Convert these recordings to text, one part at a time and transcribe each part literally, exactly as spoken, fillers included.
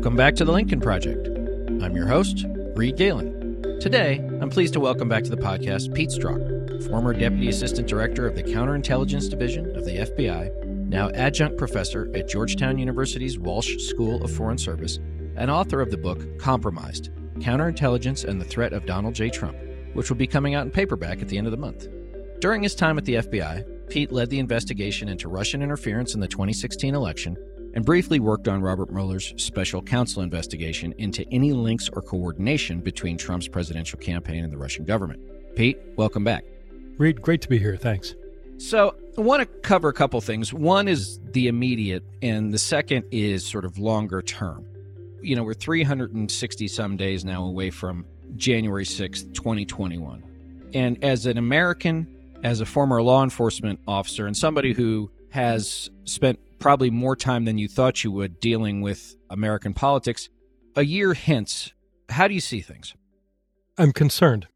Welcome back to the Lincoln Project. I'm your host, Reed Galen. Today, I'm pleased to welcome back to the podcast Pete Strzok, former Deputy Assistant Director of the Counterintelligence Division of the F B I, now adjunct professor at Georgetown University's Walsh School of Foreign Service, and author of the book Compromised: Counterintelligence and the Threat of Donald J. Trump, which will be coming out in paperback at the end of the month. During his time at the F B I, Pete led the investigation into Russian interference in the twenty sixteen election and briefly worked on Robert Mueller's special counsel investigation into any links or coordination between Trump's presidential campaign and the Russian government. Pete, welcome back. Reed, great to be here. Thanks. So I want to cover a couple things. One is the immediate, and the second is sort of longer term. You know, we're three hundred sixty some days now away from January sixth, twenty twenty-one. And as an American, as a former law enforcement officer, and somebody who has spent probably more time than you thought you would dealing with American politics, a year hence, how do you see things? I'm concerned.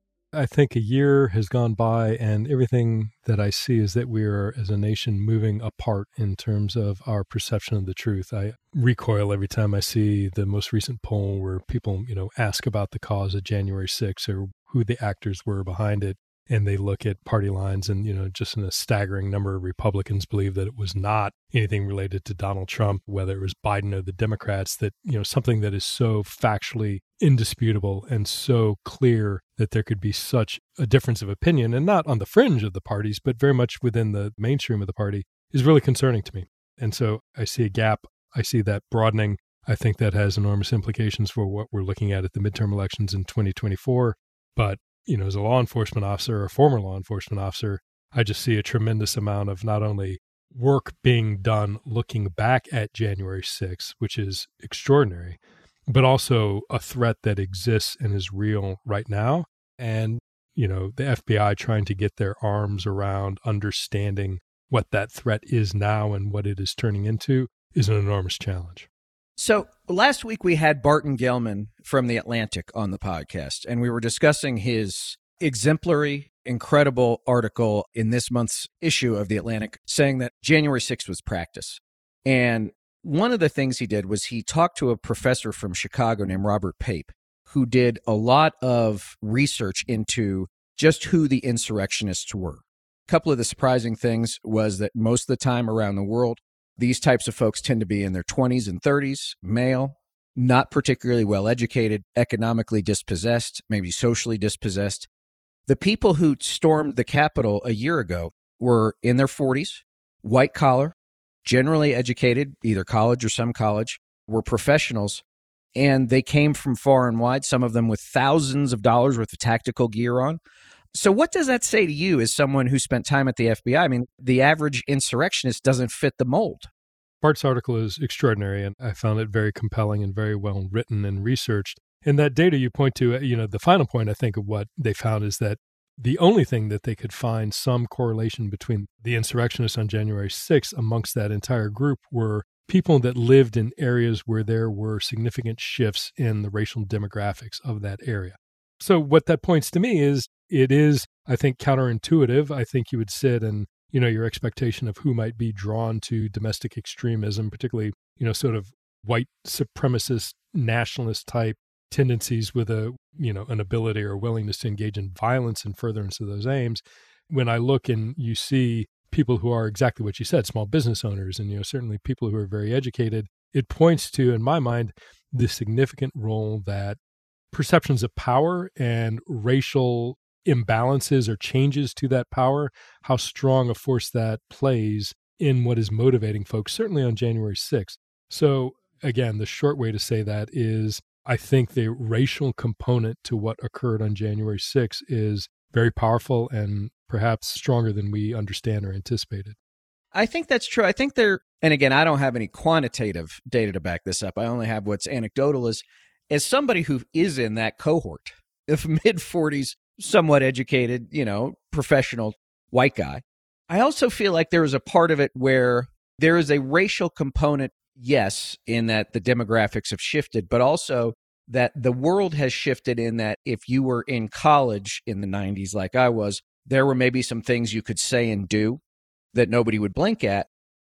I think a year has gone by, and everything that I see is that we are, as a nation, moving apart in terms of our perception of the truth. I recoil every time I see the most recent poll where people, you know, ask about the cause of January sixth or who the actors were behind it. And they look at party lines and, you know, just in a staggering number of Republicans believe that it was not anything related to Donald Trump, whether it was Biden or the Democrats, that, you know, something that is so factually indisputable and so clear that there could be such a difference of opinion, and not on the fringe of the parties, but very much within the mainstream of the party, is really concerning to me. And so I see a gap. I see that broadening. I think that has enormous implications for what we're looking at at the midterm elections in twenty twenty-four. But you know, as a law enforcement officer, or a former law enforcement officer, I just see a tremendous amount of not only work being done looking back at January sixth, which is extraordinary, but also a threat that exists and is real right now. And, you know, the F B I trying to get their arms around understanding what that threat is now and what it is turning into is an enormous challenge. So last week we had Barton Gellman from The Atlantic on the podcast, and we were discussing his exemplary, incredible article in this month's issue of The Atlantic saying that January sixth was practice. And one of the things he did was he talked to a professor from Chicago named Robert Pape, who did a lot of research into just who the insurrectionists were. A couple of the surprising things was that most of the time around the world, these types of folks tend to be in their twenties and thirties, male, not particularly well-educated, economically dispossessed, maybe socially dispossessed. The people who stormed the Capitol a year ago were in their forties, white-collar, generally educated, either college or some college, were professionals, and they came from far and wide, some of them with thousands of dollars worth of tactical gear on. So what does that say to you as someone who spent time at the F B I? I mean, the average insurrectionist doesn't fit the mold. Bart's article is extraordinary, and I found it very compelling and very well written and researched. And that data you point to, you know, the final point, I think, of what they found is that the only thing that they could find some correlation between the insurrectionists on January sixth amongst that entire group were people that lived in areas where there were significant shifts in the racial demographics of that area. So what that points to me is it is, I think, counterintuitive. I think you would sit and, you know, your expectation of who might be drawn to domestic extremism, particularly, you know, sort of white supremacist, nationalist type tendencies with a, you know, an ability or willingness to engage in violence in furtherance of those aims. When I look and you see people who are exactly what you said, small business owners, and, you know, certainly people who are very educated, it points to, in my mind, the significant role that perceptions of power and racial imbalances or changes to that power, how strong a force that plays in what is motivating folks, certainly on January sixth. So again, the short way to say that is I think the racial component to what occurred on January sixth is very powerful and perhaps stronger than we understand or anticipated. I think that's true. I think there, and again, I don't have any quantitative data to back this up. I only have what's anecdotal. Is as somebody who is in that cohort of mid-forties, somewhat educated, you know, professional white guy, I also feel like there is a part of it where there is a racial component, yes, in that the demographics have shifted, but also that the world has shifted in that if you were in college in the nineties like I was, there were maybe some things you could say and do that nobody would blink at.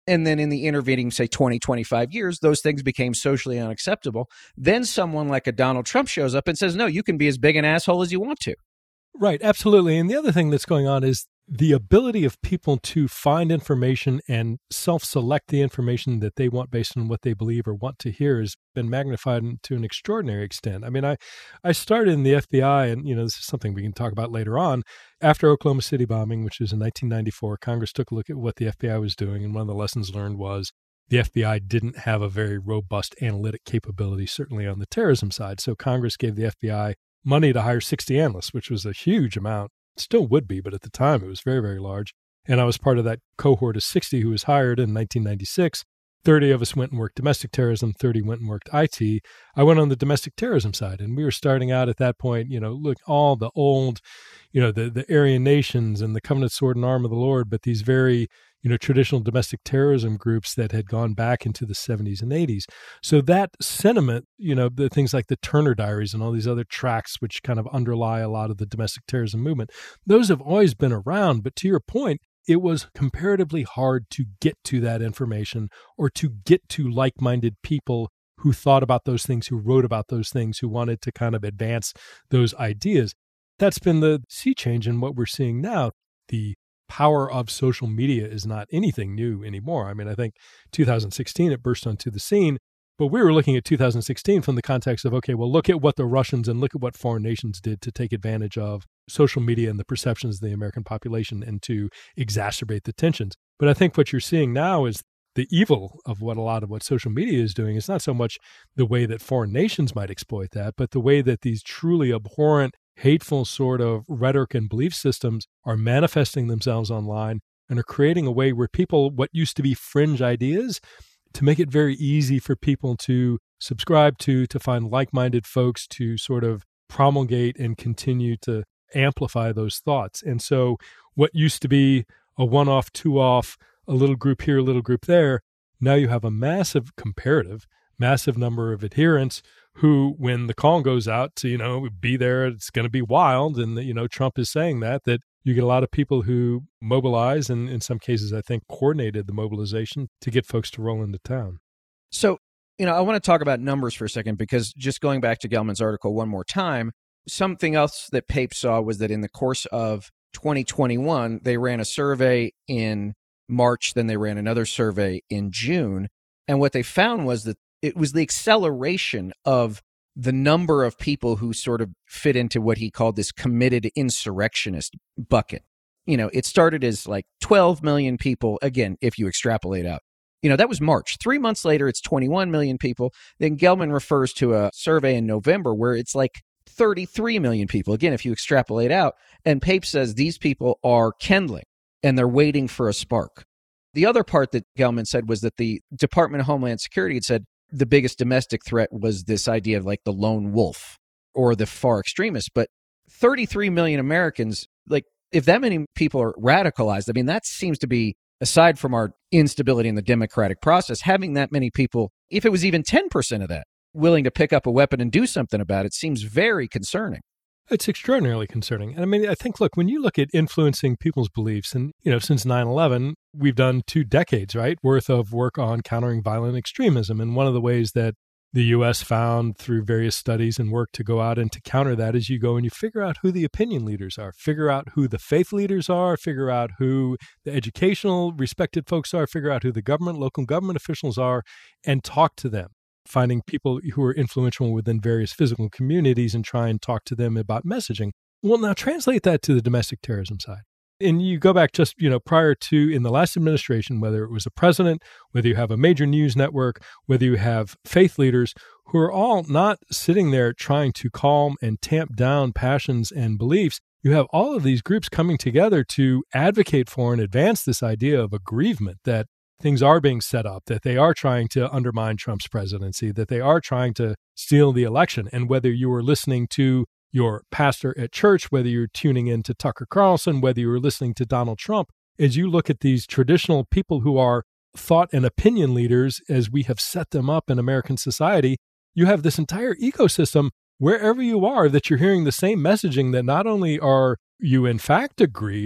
And then in the intervening, say, twenty, twenty-five years, those things became socially unacceptable. Then someone like a Donald Trump shows up and says, no, you can be as big an asshole as you want to. Right, absolutely. And the other thing that's going on is the ability of people to find information and self-select the information that they want based on what they believe or want to hear has been magnified to an extraordinary extent. I mean, I, I started in the F B I, and, you know, this is something we can talk about later on. After Oklahoma City bombing, which was in nineteen ninety-four, Congress took a look at what the F B I was doing, and one of the lessons learned was the F B I didn't have a very robust analytic capability, certainly on the terrorism side. So Congress gave the F B I money to hire sixty analysts, which was a huge amount. Still would be, but at the time it was very, very large. And I was part of that cohort of sixty who was hired in nineteen ninety-six. thirty of us went and worked domestic terrorism, thirty went and worked I T. I went on the domestic terrorism side, and we were starting out at that point, you know, look, all the old, you know, the, the Aryan nations and the Covenant Sword and Arm of the Lord, but these very, you know, traditional domestic terrorism groups that had gone back into the seventies and eighties. So that sentiment, you know, the things like the Turner Diaries and all these other tracts, which kind of underlie a lot of the domestic terrorism movement, those have always been around. But to your point, it was comparatively hard to get to that information or to get to like-minded people who thought about those things, who wrote about those things, who wanted to kind of advance those ideas. That's been the sea change in what we're seeing now. The power of social media is not anything new anymore. I mean, I think two thousand sixteen, it burst onto the scene, but we were looking at two thousand sixteen from the context of, okay, well, look at what the Russians and look at what foreign nations did to take advantage of social media and the perceptions of the American population and to exacerbate the tensions. But I think what you're seeing now is the evil of what a lot of what social media is doing is not so much the way that foreign nations might exploit that, but the way that these truly abhorrent, hateful sort of rhetoric and belief systems are manifesting themselves online and are creating a way where people, what used to be fringe ideas, to make it very easy for people to subscribe to, to find like-minded folks to sort of promulgate and continue to amplify those thoughts. And so what used to be a one-off, two-off, a little group here, a little group there, now you have a massive comparative, massive number of adherents who, when the call goes out to, you know, be there, it's going to be wild. And, you know, Trump is saying that, that you get a lot of people who mobilize and in some cases, I think, coordinated the mobilization to get folks to roll into town. So, you know, I want to talk about numbers for a second, because just going back to Gelman's article one more time, something else that Pape saw was that in the course of twenty twenty-one, they ran a survey in March, then they ran another survey in June. And what they found was that it was the acceleration of the number of people who sort of fit into what he called this committed insurrectionist bucket. You know, it started as like twelve million people, again, if you extrapolate out. You know, that was March. Three months later, it's twenty-one million people. Then Gelman refers to a survey in November where it's like thirty-three million people. Again, if you extrapolate out. And Pape says these people are kindling and they're waiting for a spark. The other part that Gelman said was that the Department of Homeland Security had said the biggest domestic threat was this idea of like the lone wolf or the far extremists. But thirty-three million Americans, like if that many people are radicalized, I mean, that seems to be, aside from our instability in the democratic process, having that many people, if it was even ten percent of that, willing to pick up a weapon and do something about it, seems very concerning. It's extraordinarily concerning. And I mean, I think, look, when you look at influencing people's beliefs, and, you know, since nine eleven, we've done two decades, right, worth of work on countering violent extremism. And one of the ways that the U S found through various studies and work to go out and to counter that is you go and you figure out who the opinion leaders are, figure out who the faith leaders are, figure out who the educational respected folks are, figure out who the government, local government officials are, and talk to them. Finding people who are influential within various physical communities and try and talk to them about messaging. Well, now translate that to the domestic terrorism side. And you go back just, you know, prior to in the last administration, whether it was a president, whether you have a major news network, whether you have faith leaders who are all not sitting there trying to calm and tamp down passions and beliefs. You have all of these groups coming together to advocate for and advance this idea of aggrievement, that things are being set up, that they are trying to undermine Trump's presidency, that they are trying to steal the election. And whether you are listening to your pastor at church, whether you're tuning in to Tucker Carlson, whether you're listening to Donald Trump, as you look at these traditional people who are thought and opinion leaders, as we have set them up in American society, you have this entire ecosystem wherever you are that you're hearing the same messaging, that not only are you in fact aggrieved,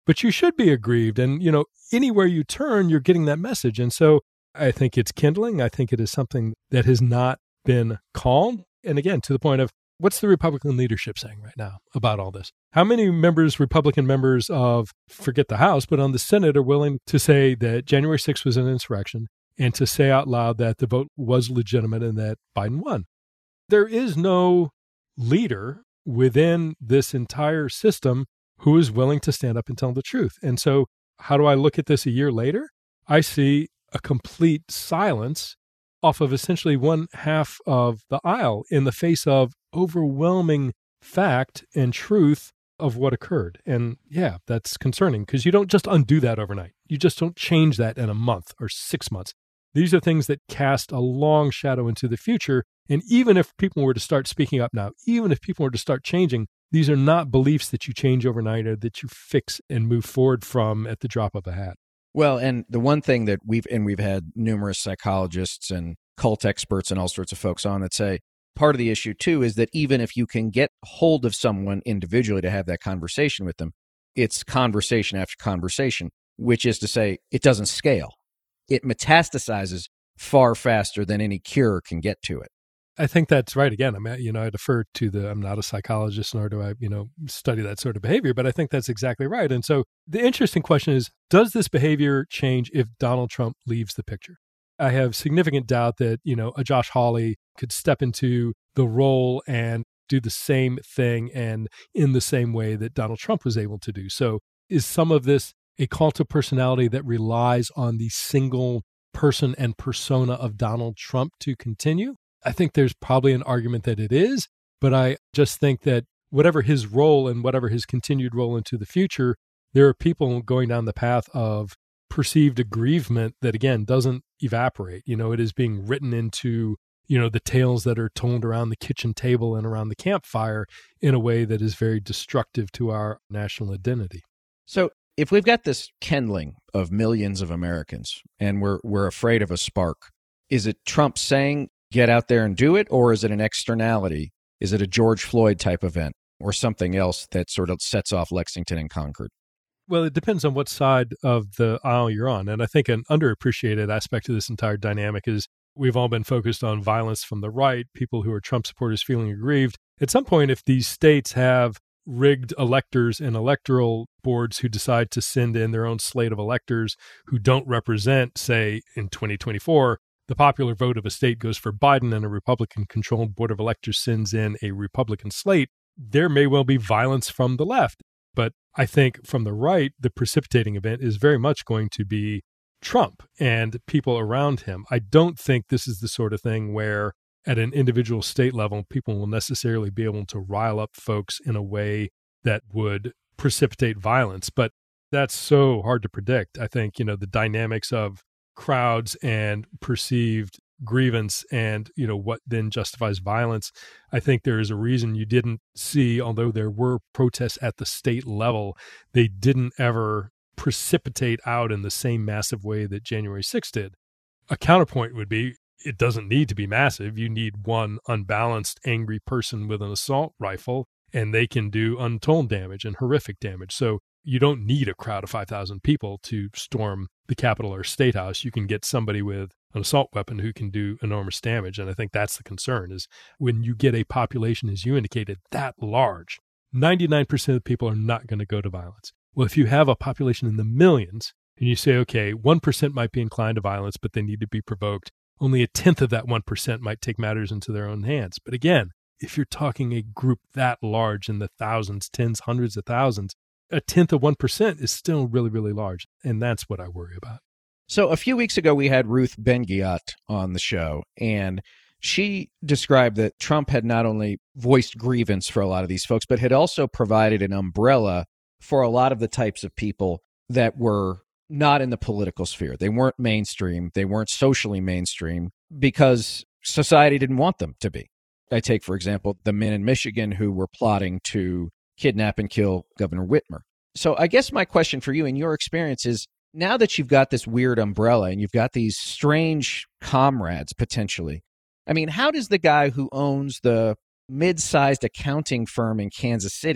but you should be aggrieved. And, you know, anywhere you turn, you're getting that message. And so I think it's kindling. I think it is something that has not been called. And again, to the point of what's the Republican leadership saying right now about all this? How many members, Republican members of, forget the House, but on the Senate are willing to say that January sixth was an insurrection and to say out loud that the vote was legitimate and that Biden won? There is no leader within this entire system who is willing to stand up and tell the truth. And so how do I look at this a year later? I see a complete silence off of essentially one half of the aisle in the face of overwhelming fact and truth of what occurred. And yeah, that's concerning because you don't just undo that overnight. You just don't change that in a month or six months. These are things that cast a long shadow into the future. And even if people were to start speaking up now, even if people were to start changing, these are not beliefs that you change overnight or that you fix and move forward from at the drop of a hat. Well, and the one thing that we've, and we've had numerous psychologists and cult experts and all sorts of folks on that say, part of the issue too is that even if you can get hold of someone individually to have that conversation with them, it's conversation after conversation, which is to say it doesn't scale. It metastasizes far faster than any cure can get to it. I think that's right. Again, I mean, you know, I defer to the, I'm not a psychologist, nor do I, you know, study that sort of behavior, but I think that's exactly right. And so the interesting question is, does this behavior change if Donald Trump leaves the picture? I have significant doubt that, you know, a Josh Hawley could step into the role and do the same thing and in the same way that Donald Trump was able to do. So is some of this a cult of personality that relies on the single person and persona of Donald Trump to continue? I think there's probably an argument that it is, but I just think that whatever his role and whatever his continued role into the future, there are people going down the path of perceived aggrievement that, again, doesn't evaporate. You know, it is being written into, you know, the tales that are told around the kitchen table and around the campfire in a way that is very destructive to our national identity. So if we've got this kindling of millions of Americans and we're we're afraid of a spark, is it Trump saying, get out there and do it, or is it an externality? Is it a George Floyd type event or something else that sort of sets off Lexington and Concord? Well, it depends on what side of the aisle you're on. And I think an underappreciated aspect of this entire dynamic is we've all been focused on violence from the right, people who are Trump supporters feeling aggrieved. At some point, if these states have rigged electors and electoral boards who decide to send in their own slate of electors who don't represent, say, in twenty twenty-four, the popular vote of a state goes for Biden and a Republican-controlled board of electors sends in a Republican slate, there may well be violence from the left. But I think from the right, the precipitating event is very much going to be Trump and people around him. I don't think this is the sort of thing where at an individual state level, people will necessarily be able to rile up folks in a way that would precipitate violence. But that's so hard to predict. I think, you know, the dynamics of crowds and perceived grievance and, you know, what then justifies violence. I think there is a reason you didn't see, although there were protests at the state level, they didn't ever precipitate out in the same massive way that January sixth did. A counterpoint would be, it doesn't need to be massive. You need one unbalanced, angry person with an assault rifle, and they can do untold damage and horrific damage. So you don't need a crowd of five thousand people to storm the Capitol or State House. You can get somebody with an assault weapon who can do enormous damage. And I think that's the concern, is when you get a population, as you indicated, that large, ninety-nine percent of people are not going to go to violence. Well, if you have a population in the millions and you say, okay, one percent might be inclined to violence, but they need to be provoked, only a tenth of that one percent might take matters into their own hands. But again, if you're talking a group that large in the thousands, tens, hundreds of thousands, a tenth of one percent is still really, really large. And that's what I worry about. So a few weeks ago, we had Ruth Ben-Ghiat on the show, and she described that Trump had not only voiced grievance for a lot of these folks, but had also provided an umbrella for a lot of the types of people that were not in the political sphere. They weren't mainstream. They weren't socially mainstream because society didn't want them to be. I take, for example, the men in Michigan who were plotting to kidnap and kill Governor Whitmer. So I guess my question for you in your experience is, now that you've got this weird umbrella and you've got these strange comrades potentially, I mean, how does the guy who owns the mid-sized accounting firm in Kansas City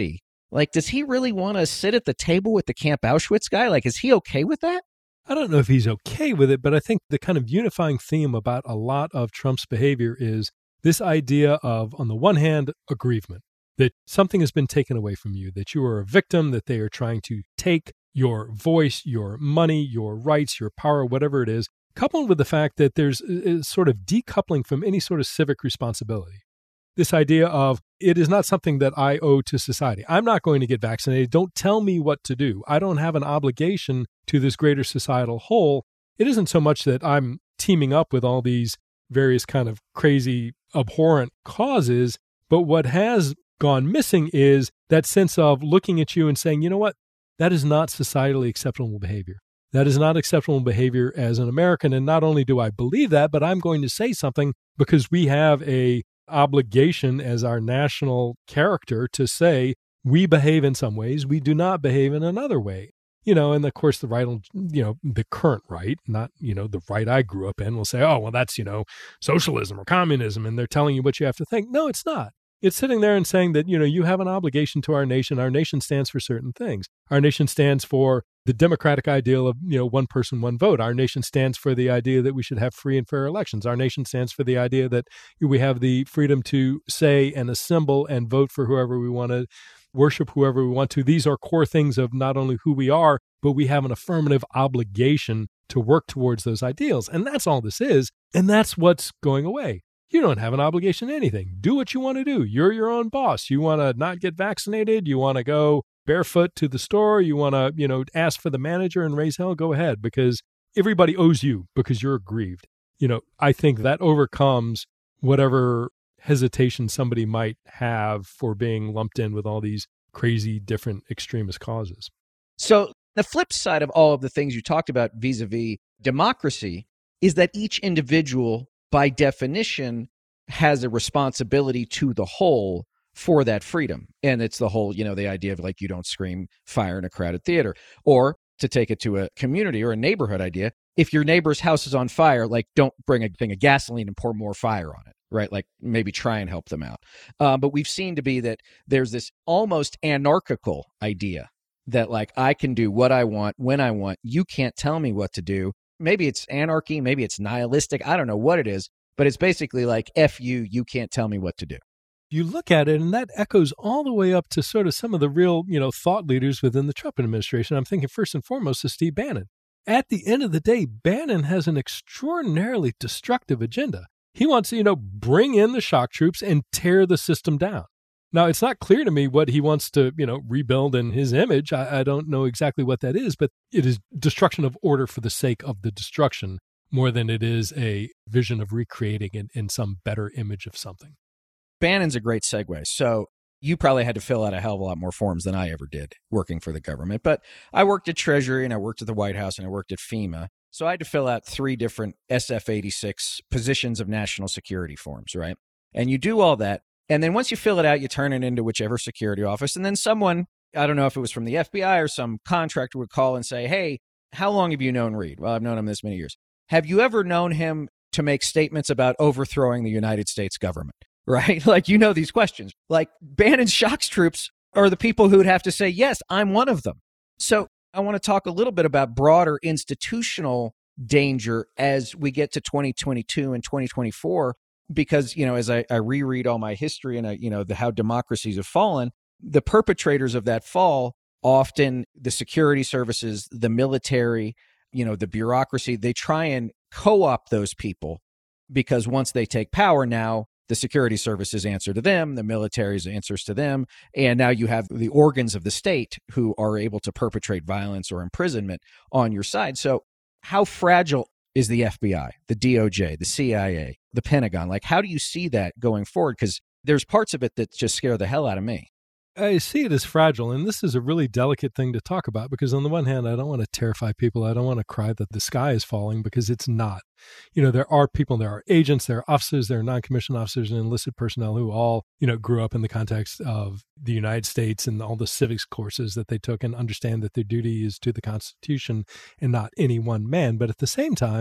Like, does he really want to sit at the table with the Camp Auschwitz guy? Like, is he okay with that? I don't know if he's okay with it, but I think the kind of unifying theme about a lot of Trump's behavior is this idea of, on the one hand, aggrievement, that something has been taken away from you, that you are a victim, that they are trying to take your voice, your money, your rights, your power, whatever it is, coupled with the fact that there's a, a sort of decoupling from any sort of civic responsibility. This idea of it is not something that I owe to society. I'm not going to get vaccinated. Don't tell me what to do. I don't have an obligation to this greater societal whole. It isn't so much that I'm teaming up with all these various kind of crazy, abhorrent causes, but what has gone missing is that sense of looking at you and saying, you know what, that is not societally acceptable behavior. That is not acceptable behavior as an American. And not only do I believe that, but I'm going to say something because we have a obligation as our national character to say we behave in some ways, we do not behave in another way. You know, and of course the right, you know, the current right, not, you know, the right I grew up in will say, oh, well, that's, you know, socialism or communism, and they're telling you what you have to think. No, it's not. It's sitting there and saying that, you know, you have an obligation to our nation. Our nation stands for certain things. Our nation stands for the democratic ideal of, you know, one person, one vote. Our nation stands for the idea that we should have free and fair elections. Our nation stands for the idea that we have the freedom to say and assemble and vote for whoever we want to, worship whoever we want to. These are core things of not only who we are, but we have an affirmative obligation to work towards those ideals. And that's all this is. And that's what's going away. You don't have an obligation to anything. Do what you want to do. You're your own boss. You want to not get vaccinated. You want to go barefoot to the store. You want to, you know, ask for the manager and raise hell. Go ahead, because everybody owes you because you're aggrieved. You know, I think that overcomes whatever hesitation somebody might have for being lumped in with all these crazy different extremist causes. So the flip side of all of the things you talked about vis-a-vis democracy is that each individual, by definition, has a responsibility to the whole for that freedom. And it's the whole, you know, the idea of like, you don't scream fire in a crowded theater. Or to take it to a community or a neighborhood idea, if your neighbor's house is on fire, like, don't bring a thing of gasoline and pour more fire on it, right? Like, maybe try and help them out. Uh, but we've seen to be that there's this almost anarchical idea that, like, I can do what I want when I want. You can't tell me what to do. Maybe it's anarchy, maybe it's nihilistic. I don't know what it is, but it's basically like, F you, you can't tell me what to do. You look at it, and that echoes all the way up to sort of some of the real, you know, thought leaders within the Trump administration. I'm thinking first and foremost of Steve Bannon. At the end of the day, Bannon has an extraordinarily destructive agenda. He wants to, you know, bring in the shock troops and tear the system down. Now, it's not clear to me what he wants to, you know, rebuild in his image. I, I don't know exactly what that is, but it is destruction of order for the sake of the destruction more than it is a vision of recreating it in some better image of something. Bannon's a great segue. So you probably had to fill out a hell of a lot more forms than I ever did working for the government. But I worked at Treasury and I worked at the White House and I worked at FEMA. So I had to fill out three different S F eighty-six positions of national security forms, right? And you do all that. And then once you fill it out, you turn it into whichever security office. And then someone, I don't know if it was from the F B I or some contractor, would call and say, hey, how long have you known Reid? Well, I've known him this many years. Have you ever known him to make statements about overthrowing the United States government? Right? Like, you know, these questions. Like, Bannon's shock troops are the people who would have to say, yes, I'm one of them. So I want to talk a little bit about broader institutional danger as we get to twenty twenty-two and twenty twenty-four. Because, you know, as I, I reread all my history and, I, you know, the, how democracies have fallen, the perpetrators of that fall, often the security services, the military, you know, the bureaucracy, they try and co-opt those people because once they take power now, the security services answer to them, the military's answers to them, and now you have the organs of the state who are able to perpetrate violence or imprisonment on your side. So how fragile is the F B I, the D O J, the C I A, the Pentagon? Like, how do you see that going forward? Because there's parts of it that just scare the hell out of me. I see it as fragile, and this is a really delicate thing to talk about because on the one hand, I don't want to terrify people. I don't want to cry that the sky is falling because it's not. You know, there are people, there are agents, there are officers, there are non-commissioned officers and enlisted personnel who all, you know, grew up in the context of the United States and all the civics courses that they took and understand that their duty is to the Constitution and not any one man. But at the same time,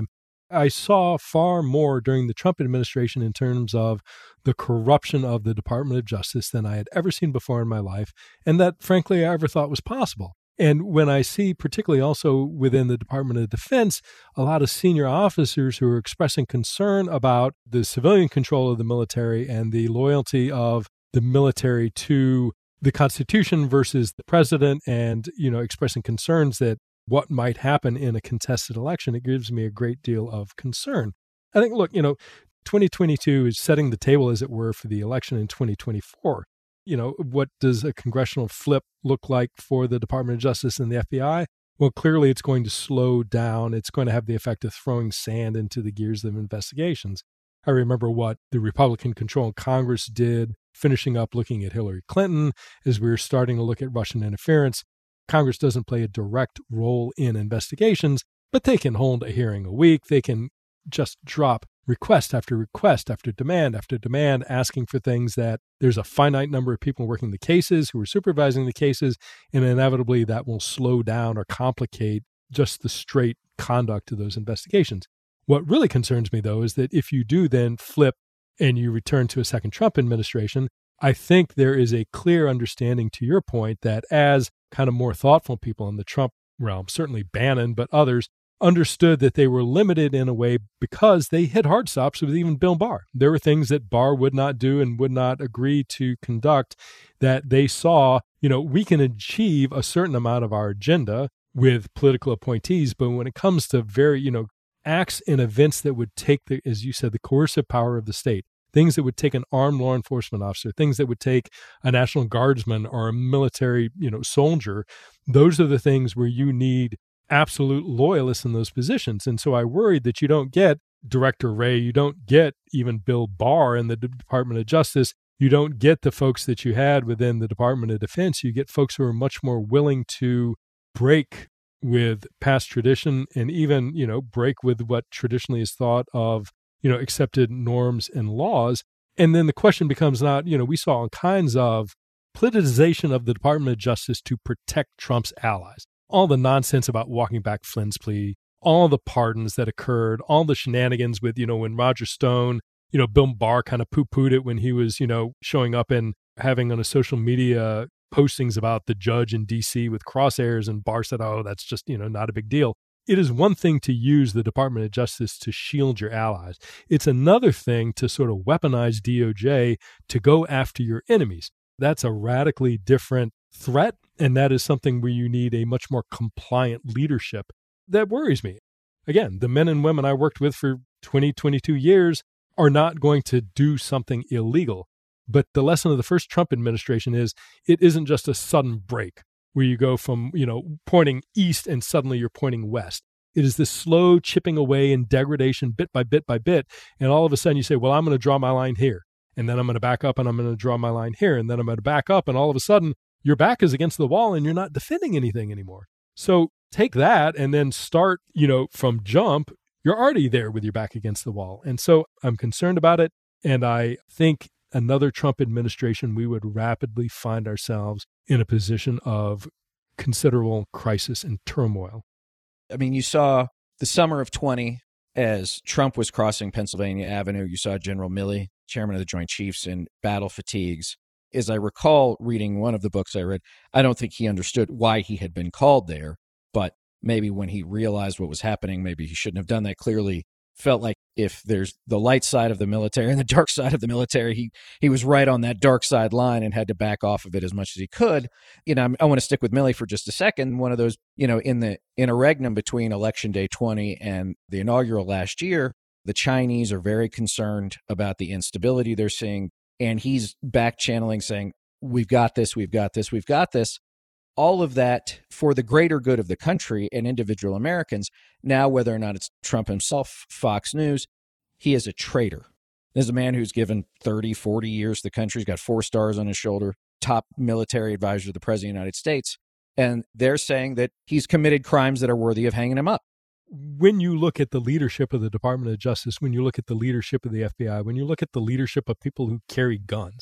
I saw far more during the Trump administration in terms of the corruption of the Department of Justice than I had ever seen before in my life, and that, frankly, I ever thought was possible. And when I see, particularly also within the Department of Defense, a lot of senior officers who are expressing concern about the civilian control of the military and the loyalty of the military to the Constitution versus the president, and, you know, expressing concerns that what might happen in a contested election, it gives me a great deal of concern. I think, look, you know, twenty twenty-two is setting the table, as it were, for the election in twenty twenty-four. You know, what does a congressional flip look like for the Department of Justice and the F B I? Well, clearly it's going to slow down. It's going to have the effect of throwing sand into the gears of investigations. I remember what the Republican-controlled Congress did, finishing up looking at Hillary Clinton as we were starting to look at Russian interference. Congress doesn't play a direct role in investigations, but they can hold a hearing a week. They can just drop request after request after demand after demand, asking for things that there's a finite number of people working the cases who are supervising the cases, and inevitably that will slow down or complicate just the straight conduct of those investigations. What really concerns me, though, is that if you do then flip and you return to a second Trump administration, I think there is a clear understanding, to your point, that as kind of more thoughtful people in the Trump realm, certainly Bannon, but others, understood that they were limited in a way because they hit hard stops with even Bill Barr. There were things that Barr would not do and would not agree to conduct that they saw, you know, we can achieve a certain amount of our agenda with political appointees, but when it comes to very, you know, acts and events that would take the, as you said, the coercive power of the state, things that would take an armed law enforcement officer, things that would take a National Guardsman or a military, you know, soldier, those are the things where you need absolute loyalists in those positions. And so I worried that you don't get Director Wray, you don't get even Bill Barr in the Department of Justice, you don't get the folks that you had within the Department of Defense. You get folks who are much more willing to break with past tradition and even, you know, break with what traditionally is thought of, you know, accepted norms and laws. And then the question becomes not, you know, we saw all kinds of politicization of the Department of Justice to protect Trump's allies. All the nonsense about walking back Flynn's plea, all the pardons that occurred, all the shenanigans with, you know, when Roger Stone, you know, Bill Barr kind of poo-pooed it when he was, you know, showing up and having on a social media postings about the judge in D C with crosshairs, and Barr said, oh, that's just, you know, not a big deal. It is one thing to use the Department of Justice to shield your allies. It's another thing to sort of weaponize D O J to go after your enemies. That's a radically different threat, and that is something where you need a much more compliant leadership. That worries me. Again, the men and women I worked with for twenty, twenty-two years are not going to do something illegal. But the lesson of the first Trump administration is it isn't just a sudden break where you go from, you know, pointing east and suddenly you're pointing west. It is this slow chipping away and degradation bit by bit by bit. And all of a sudden you say, well, I'm going to draw my line here. And then I'm going to back up and I'm going to draw my line here. And then I'm going to back up. And all of a sudden your back is against the wall and you're not defending anything anymore. So take that and then start, you know, from jump. You're already there with your back against the wall. And so I'm concerned about it. And I think another Trump administration, we would rapidly find ourselves in a position of considerable crisis and turmoil. I mean, you saw the summer of twenty as Trump was crossing Pennsylvania Avenue. You saw General Milley, chairman of the Joint Chiefs, in battle fatigues. As I recall reading one of the books I read, I don't think he understood why he had been called there, but maybe when he realized what was happening, maybe he shouldn't have done that. Clearly felt like if there's the light side of the military and the dark side of the military, he he was right on that dark side line and had to back off of it as much as he could. You know, I want to stick with Milley for just a second. One of those, you know, in the interregnum between Election Day twenty and the inaugural last year, the Chinese are very concerned about the instability they're seeing. And he's back channeling saying, we've got this, we've got this, we've got this. All of that for the greater good of the country and individual Americans. Now, whether or not it's Trump himself, Fox News, he is a traitor. There's a man who's given thirty, forty years to the country. He's got four stars on his shoulder, top military advisor to the President of the United States. And they're saying that he's committed crimes that are worthy of hanging him up. When you look at the leadership of the Department of Justice, when you look at the leadership of the F B I, when you look at the leadership of people who carry guns,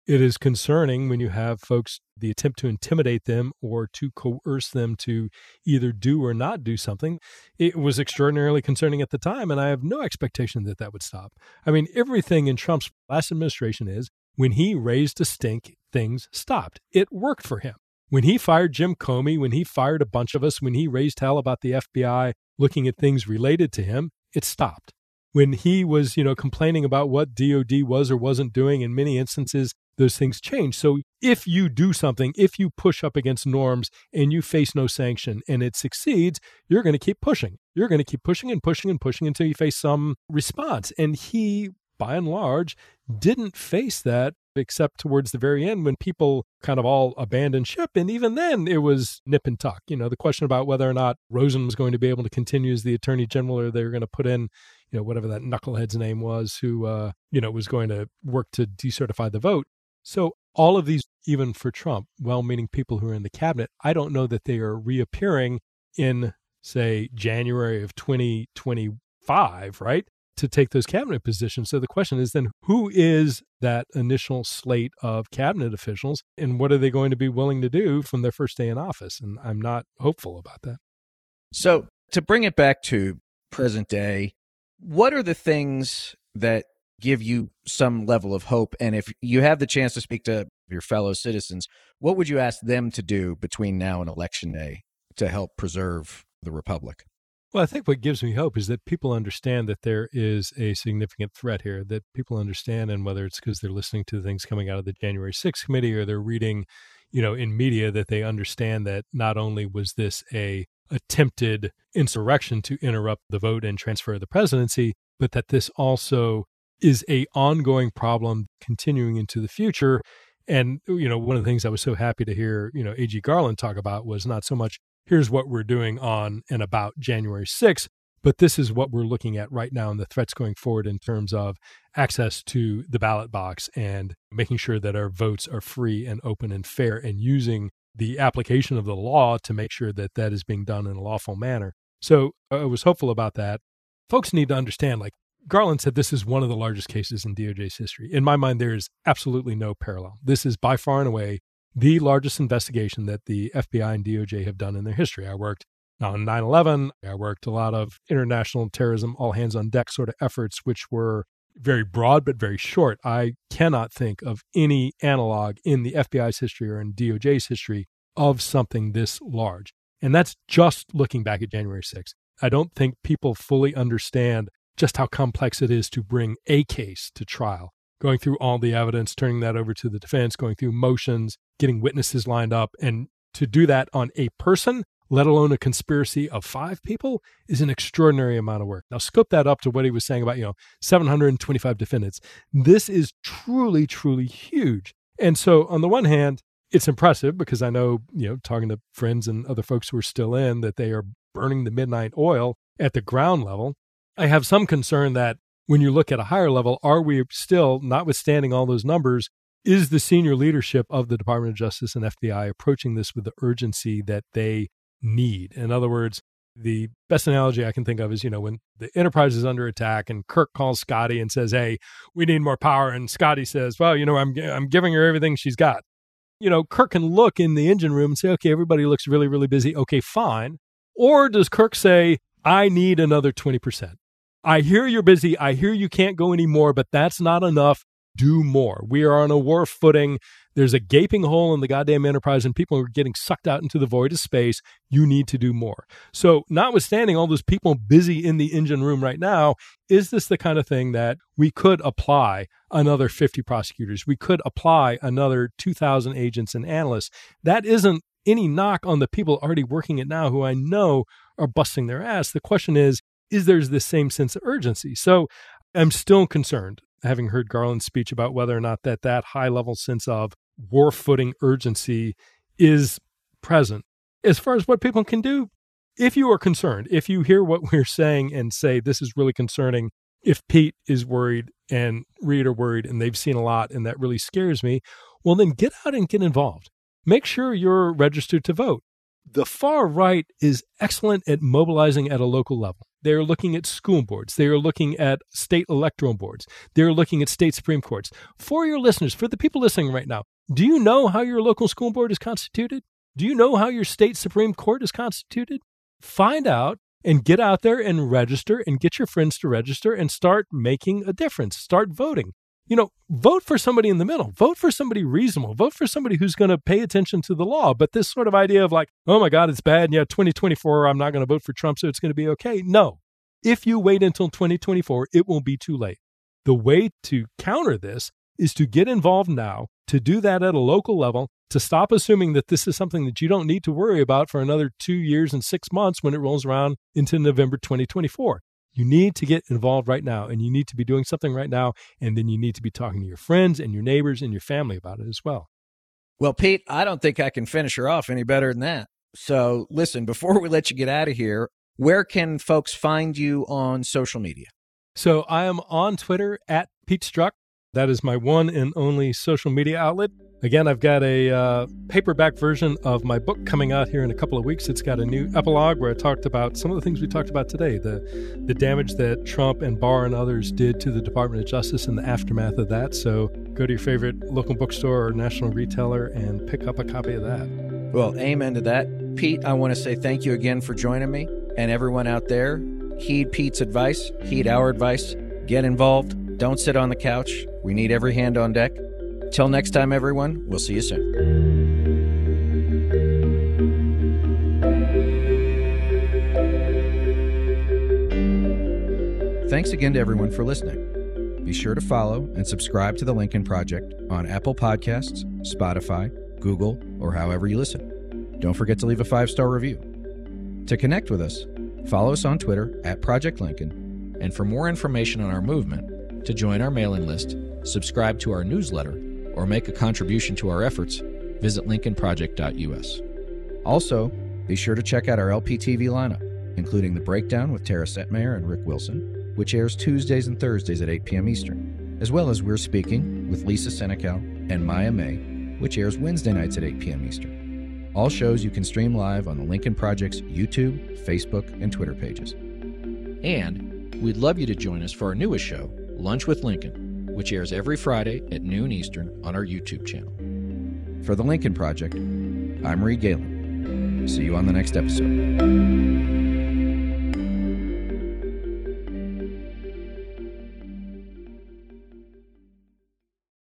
It is concerning when you have folks, the attempt to intimidate them or to coerce them to either do or not do something. It was extraordinarily concerning at the time, and I have no expectation that that would stop. I mean, everything in Trump's last administration is when he raised a stink, things stopped. It worked for him. When he fired Jim Comey, when he fired a bunch of us, when he raised hell about the F B I looking at things related to him, it stopped. When he was, you know, complaining about what D O D was or wasn't doing, in many instances, those things change. So if you do something, if you push up against norms and you face no sanction and it succeeds, you're going to keep pushing. You're going to keep pushing and pushing and pushing until you face some response. And he, by and large, didn't face that except towards the very end when people kind of all abandoned ship. And even then it was nip and tuck. You know, the question about whether or not Rosen was going to be able to continue as the attorney general, or they were going to put in, you know, whatever that knucklehead's name was, who, uh, you know, was going to work to decertify the vote. So all of these, even for Trump, well-meaning people who are in the cabinet, I don't know that they are reappearing in, say, January of twenty twenty-five, right, to take those cabinet positions. So the question is then, who is that initial slate of cabinet officials, and what are they going to be willing to do from their first day in office? And I'm not hopeful about that. So to bring it back to present day, what are the things that give you some level of hope? And if you have the chance to speak to your fellow citizens, what would you ask them to do between now and Election Day to help preserve the republic? Well, I think what gives me hope is that people understand that there is a significant threat here, that people understand, and whether it's because they're listening to things coming out of the January sixth committee or they're reading, you know, in media, that they understand that not only was this a attempted insurrection to interrupt the vote and transfer the presidency, but that this also is a ongoing problem continuing into the future. And, you know, one of the things I was so happy to hear, you know, A G Garland talk about was not so much, here's what we're doing on and about January sixth, but this is what we're looking at right now and the threats going forward in terms of access to the ballot box and making sure that our votes are free and open and fair, and using the application of the law to make sure that that is being done in a lawful manner. So I was hopeful about that. Folks need to understand, like Garland said, this is one of the largest cases in D O J's history. In my mind, there is absolutely no parallel. This is by far and away the largest investigation that the F B I and D O J have done in their history. I worked on nine eleven. I worked a lot of international terrorism, all hands on deck sort of efforts, which were very broad but very short. I cannot think of any analog in the F B I's history or in D O J's history of something this large. And that's just looking back at January sixth. I don't think people fully understand just how complex it is to bring a case to trial, going through all the evidence, turning that over to the defense, going through motions, getting witnesses lined up. And to do that on a person, let alone a conspiracy of five people, is an extraordinary amount of work. Now, scope that up to what he was saying about, you know, seven hundred twenty-five defendants. This is truly, truly huge. And so on the one hand, it's impressive because I know, you know, talking to friends and other folks who are still in, that they are burning the midnight oil at the ground level. I have some concern that when you look at a higher level, are we still, notwithstanding all those numbers, is the senior leadership of the Department of Justice and F B I approaching this with the urgency that they need? In other words, the best analogy I can think of is, you know, when the Enterprise is under attack and Kirk calls Scotty and says, hey, we need more power. And Scotty says, well, you know, I'm I'm giving her everything she's got. You know, Kirk can look in the engine room and say, okay, everybody looks really, really busy. Okay, fine. Or does Kirk say, I need another twenty percent? I hear you're busy. I hear you can't go anymore, but that's not enough. Do more. We are on a war footing. There's a gaping hole in the goddamn Enterprise and people are getting sucked out into the void of space. You need to do more. So notwithstanding all those people busy in the engine room right now, is this the kind of thing that we could apply another fifty prosecutors? We could apply another two thousand agents and analysts. That isn't any knock on the people already working it now who I know are busting their ass. The question is, is there's this same sense of urgency? So I'm still concerned, having heard Garland's speech, about whether or not that that high-level sense of war-footing urgency is present. As far as what people can do, if you are concerned, if you hear what we're saying and say, this is really concerning, if Pete is worried and Reed are worried and they've seen a lot and that really scares me, well, then get out and get involved. Make sure you're registered to vote. The far right is excellent at mobilizing at a local level. They're looking at school boards. They are looking at state electoral boards. They're looking at state Supreme Courts. For your listeners, for the people listening right now, do you know how your local school board is constituted? Do you know how your state Supreme Court is constituted? Find out and get out there and register and get your friends to register and start making a difference. Start voting. You know, vote for somebody in the middle. Vote for somebody reasonable. Vote for somebody who's going to pay attention to the law. But this sort of idea of like, oh my God, it's bad. And yeah, twenty twenty-four, I'm not going to vote for Trump, so it's going to be okay. No. If you wait until twenty twenty-four, it will be too late. The way to counter this is to get involved now, to do that at a local level, to stop assuming that this is something that you don't need to worry about for another two years and six months when it rolls around into November twenty twenty-four. You need to get involved right now, and you need to be doing something right now, and then you need to be talking to your friends and your neighbors and your family about it as well. Well, Pete, I don't think I can finish her off any better than that. So listen, before we let you get out of here, where can folks find you on social media? So I am on Twitter at Pete Strzok. That is my one and only social media outlet. Again, I've got a uh, paperback version of my book coming out here in a couple of weeks. It's got a new epilogue where I talked about some of the things we talked about today, the the damage that Trump and Barr and others did to the Department of Justice in the aftermath of that. So go to your favorite local bookstore or national retailer and pick up a copy of that. Well, amen to that. Pete, I want to say thank you again for joining me. And everyone out there, heed Pete's advice, heed our advice, get involved, don't sit on the couch. We need every hand on deck. Till next time, everyone, we'll see you soon. Thanks again to everyone for listening. Be sure to follow and subscribe to The Lincoln Project on Apple Podcasts, Spotify, Google, or however you listen. Don't forget to leave a five-star review. To connect with us, follow us on Twitter at Project Lincoln, and for more information on our movement, to join our mailing list, subscribe to our newsletter, or make a contribution to our efforts, visit lincoln project dot u s. Also, be sure to check out our L P T V lineup, including The Breakdown with Tara Setmayer and Rick Wilson, which airs Tuesdays and Thursdays at eight p.m. Eastern, as well as We're Speaking with Lisa Senecal and Maya May, which airs Wednesday nights at eight p.m. Eastern. All shows you can stream live on the Lincoln Project's YouTube, Facebook, and Twitter pages. And we'd love you to join us for our newest show, Lunch with Lincoln, which airs every Friday at noon Eastern on our YouTube channel. For The Lincoln Project, I'm Reed Galen. See you on the next episode.